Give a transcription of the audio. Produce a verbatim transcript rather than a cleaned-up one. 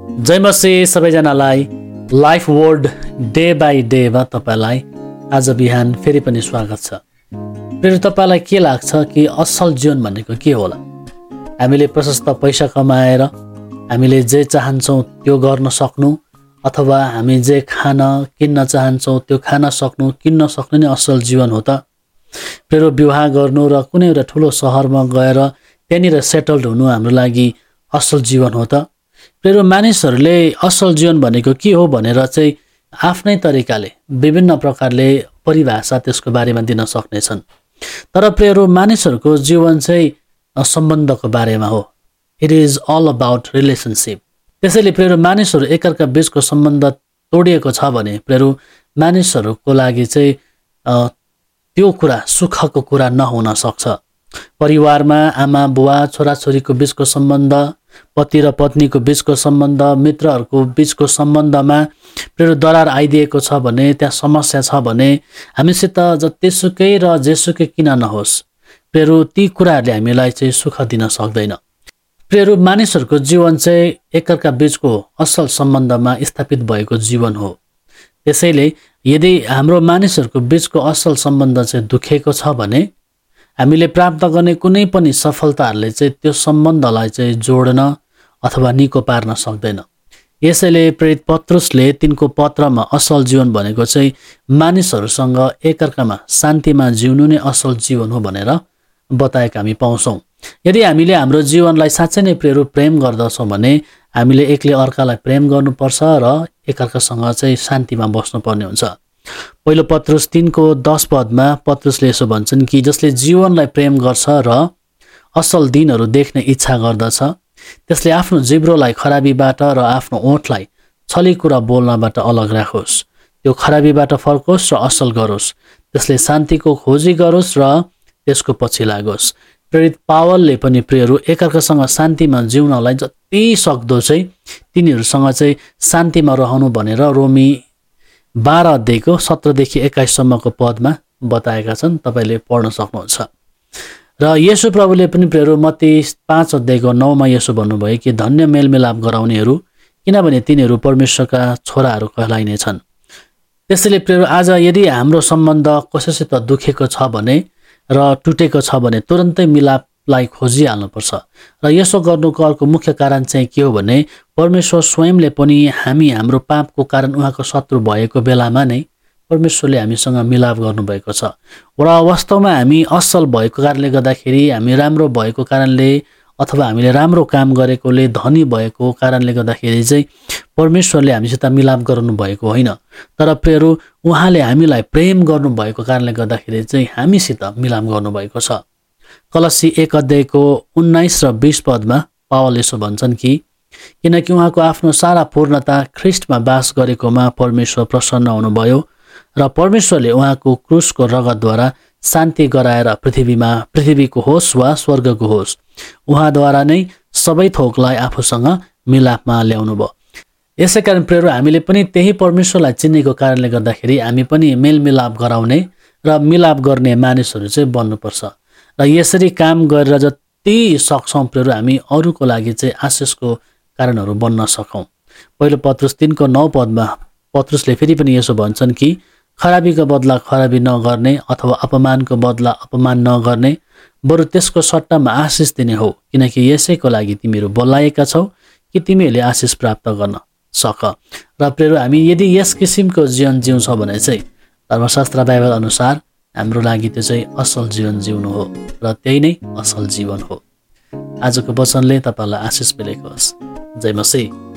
जय मसीह सबैजनालाई life word day by डेमा तपाईँलाई आज बिहान फेरि पनि स्वागत छ। फेरि तपाईँलाई के लाग्छ कि असल जीवन भनेको के होला? हामीले प्रशस्त पैसा कमाएर हामीले जे चाहन्छौँ त्यो गर्न सक्नु, अथवा हामी जे खान किन्न चाहन्छौँ त्यो खान सक्नु, किन्न सक्नु नै असल जीवन हो त? फेरि विवाह गर्नु र कुनै एउटा ठुलो सहरमा गएर त्यहाँनिर सेटल्ड हुनु हाम्रो लागि असल जीवन हो त? फेरि मानिसहरूले असल जीवन भनेको के हो भनेर चाहिँ आफ्नै तरिकाले विभिन्न प्रकारले परिभाषा त्यसको बारेमा दिन सक्नेछन्। तर प्रियहरू, मानिसहरूको जीवन चाहिँ सम्बन्धको बारेमा हो। It is all about relationship. त्यसैले प्रियहरू, मानिसहरू एकअर्का बीचको सम्बन्ध तोडिएको छ भने प्रियहरू मानिसहरूको लागि चाहिँ त्यो कुरा सुखको कुरा नहुन सक्छ। परिवारमा आमा बुवा छोराछोरीको बीचको सम्बन्ध, पति र पत्नीको बीचको सम्बन्ध, मित्रहरूको बीचको सम्बन्धमा प्रिय दरार आइदिएको छ भने, त्यहाँ समस्या छ भने हामीसित जतिसुकै र जेसुकै किन नहोस् प्रियहरू ती कुराहरूले हामीलाई चाहिँ सुख दिन सक्दैन। प्रियहरू, मानिसहरूको जीवन चाहिँ एकअर्का बीचको असल सम्बन्धमा स्थापित भएको जीवन हो। त्यसैले यदि हाम्रो मानिसहरूको बीचको असल सम्बन्ध चाहिँ दुखेको छ भने हामीले प्राप्त गर्ने कुनै पनि सफलताहरूले चाहिँ त्यो सम्बन्धलाई चाहिँ जोड्न अथवा निको पार्न सक्दैन। यसैले प्रेरित पत्रुसले तिनको पत्रमा असल जीवन भनेको चाहिँ मानिसहरूसँग एकअर्कामा शान्तिमा जिउनु नै असल जीवन हो भनेर बताएका हामी पाउँछौँ। यदि हामीले हाम्रो जीवनलाई साँच्चै नै प्रेरू प्रेम गर्दछौँ भने हामीले एकले अर्कालाई प्रेम गर्नुपर्छ र एकअर्कासँग चाहिँ शान्तिमा बस्नुपर्ने हुन्छ। पहिलो पत्रुस तीनको दस पदमा पत्रुसले यसो भन्छन् कि जसले जीवनलाई प्रेम गर्छ र असल दिनहरू देख्ने इच्छा गर्दछ त्यसले आफ्नो जिब्रोलाई खराबीबाट र आफ्नो ओठलाई छली कुरा बोल्नबाट अलग राखोस्। त्यो खराबीबाट फर्कोस् र असल गरोस्। त्यसले शान्तिको खोजी गरोस् र त्यसको पछि लागोस्। प्रेरित पावलले पनि प्रियहरू एकअर्कासँग शान्तिमा जिउनलाई जति सक्दो चाहिँ तिनीहरूसँग चाहिँ शान्तिमा रहनु भनेर रोमी बाह्र अध्यायको सत्रदेखि एक्काइससम्मको पदमा बताएका छन्। तपाईँले पढ्न सक्नुहुन्छ। र येशू प्रभुले पनि प्रियहरू मत्ती पाँच अध्यायको नौमा यसो भन्नुभयो कि धन्य मेलमिलाप गराउनेहरू किनभने तिनीहरू परमेश्वरका छोराहरू कहलाइनेछन्। त्यसैले प्रियहरू आज यदि हाम्रो सम्बन्ध कसैसित दुखेको छ भने र टुटेको छ भने तुरन्तै मिलापलाई खोजिहाल्नुपर्छ। र यसो गर्नुको अर्को मुख्य कारण चाहिँ के हो भने परमेश्वर स्वयंले पनि हामी हाम्रो पापको कारण उहाँको शत्रु भएको बेलामा नै परमेश्वरले हामीसँग मिलाप गर्नुभएको छ। र वास्तवमा हामी असल भएको कारणले गर्दाखेरि, हामी राम्रो भएको कारणले अथवा हामीले राम्रो काम गरेकोले, धनी भएको कारणले गर्दाखेरि चाहिँ परमेश्वरले हामीसित मिलाप गर्नु भएको होइन। तर प्रियहरू उहाँले हामीलाई प्रेम गर्नुभएको कारणले गर्दाखेरि चाहिँ हामीसित मिलाप गर्नुभएको छ। कलसी एक अध्यायको उन्नाइस र बीस पदमा पावल यसो भन्छन् कि किनकि उहाँको आफ्नो सारा पूर्णता ख्रिस्टमा बास गरेकोमा परमेश्वर प्रसन्न हुनुभयो र परमेश्वरले उहाँको क्रुसको रगतद्वारा शान्ति गराएर पृथ्वीमा पृथ्वीको होस् वा स्वर्गको होस् उहाँद्वारा नै सबै थोकलाई आफूसँग मिलापमा ल्याउनु भयो। यसै कारण प्रियहरू हामीले पनि त्यही परमेश्वरलाई चिन्नेको कारणले गर्दाखेरि हामी पनि मेलमिलाप गराउने र मिलाप गर्ने मानिसहरू चाहिँ बन्नुपर्छ। र यसरी काम गरेर जति सक्छौँ प्रियहरू हामी अरूको लागि चाहिँ आशिषको कारणहरू बन्न सकौँ। पहिलो पत्रुस तीनको नौ पदमा पत्रुसले फेरि पनि यसो भन्छन् कि खराबीको बदला खराबी नगर्ने अथवा अपमानको बदला अपमान नगर्ने, बरु त्यसको सट्टामा आशिष दिने हो, किनकि यसैको लागि तिमीहरू बोलाएका छौ कि तिमीहरूले आशिष प्राप्त गर्न सक। र प्रियहरू हामी यदि यस किसिमको जीवन जिउँछौँ भने चाहिँ धर्मशास्त्र बाइबल अनुसार हाम्रो लागि त्यो चाहिँ असल जीवन जिउनु हो र त्यही नै असल जीवन हो। आजको वचनले तपाईँलाई आशिष मिलेको होस्। जय मसीह।